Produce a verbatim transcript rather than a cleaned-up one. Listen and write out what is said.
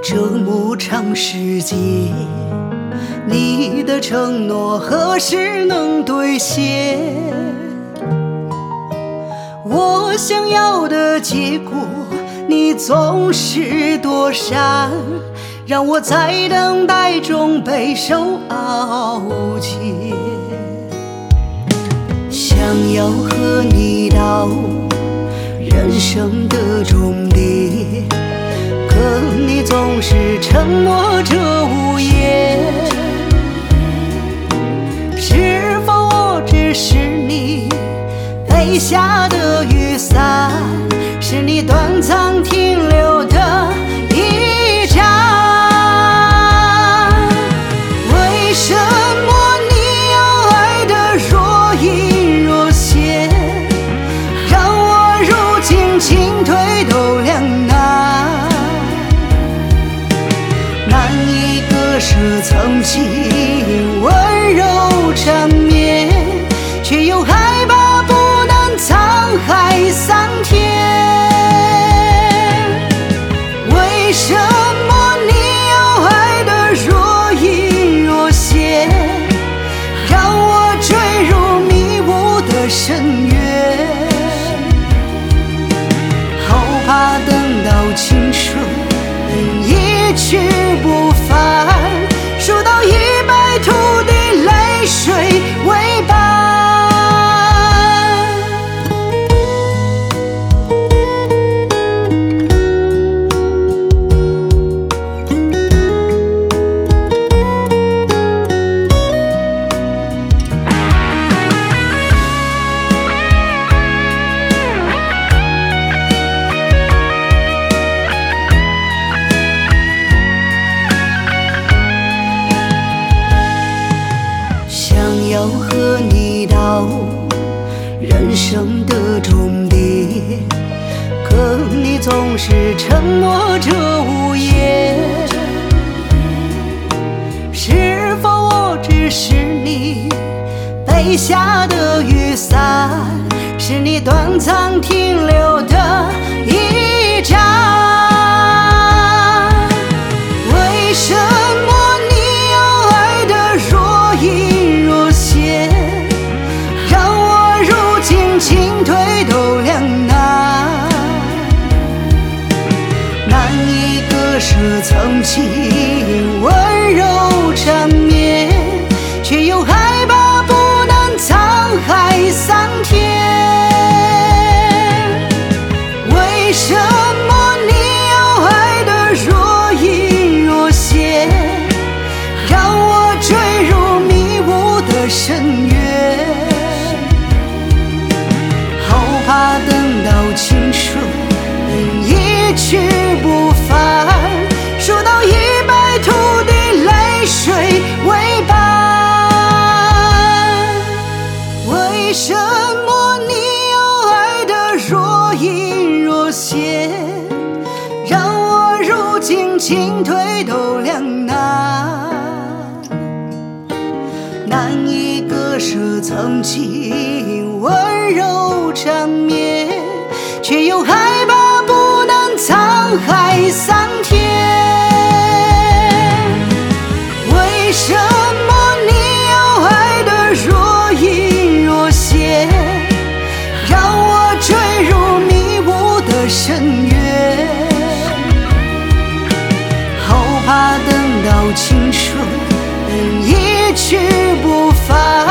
这么长时间，你的承诺何时能兑现？我想要的结果，你总是躲闪，让我在等待中备受熬煎。想要和你到人生的终点，可你总是沉默着无言。是否我只是你背下的雨伞，是你短暂停留的一站？为什么你要爱得若隐若现，让我如今进退都两难，难以割舍曾经温柔缠绵，却又害怕不能沧海桑田。为什么你要爱得若隐若现，让我坠入迷雾的深渊？好怕等到青春一去不返，数到一百土地泪水为伴。要和你到人生的终点，可你总是沉默着无言。是否我只是你背下的雨伞，是你短暂停留的一站？为什么你要爱得若隐若现，让我如今进退都两难，难以割舍曾经温柔缠绵，却又害怕不能沧海桑田。为什么你要爱得若隐若现，让我坠入迷雾的深渊？好怕等到青春一去不返，数到一百土地泪水为伴。为什么你要爱得若隐若现，让我如今进退都两难，难以割舍曾经温柔缠绵，却又害怕不能沧海桑田。为什么你要爱得若隐若现，让我坠入迷雾的深渊？好怕等到青春一去不返，